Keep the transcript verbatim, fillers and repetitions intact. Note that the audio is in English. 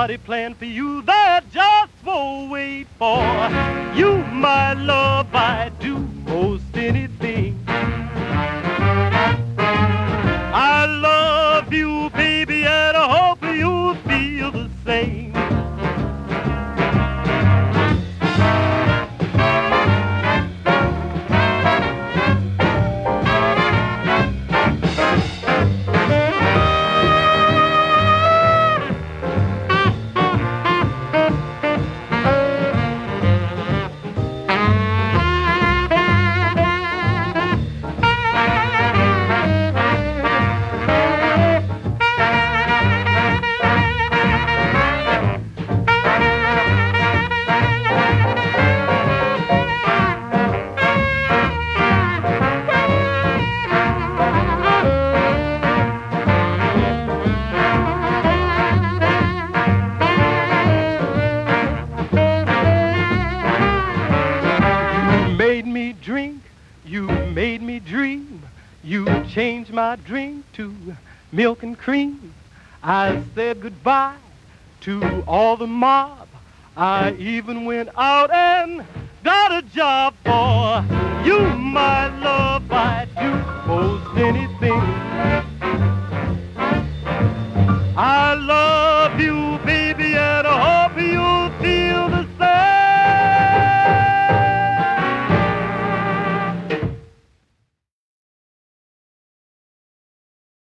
somebody plan for you that just won't wait for you, my love. I do most anything. I love you, baby, and I hope you feel the same. Drink, you made me dream. You changed my drink to milk and cream. I said goodbye to all the mob. I even went out and got a job for you, my love. I do most anything.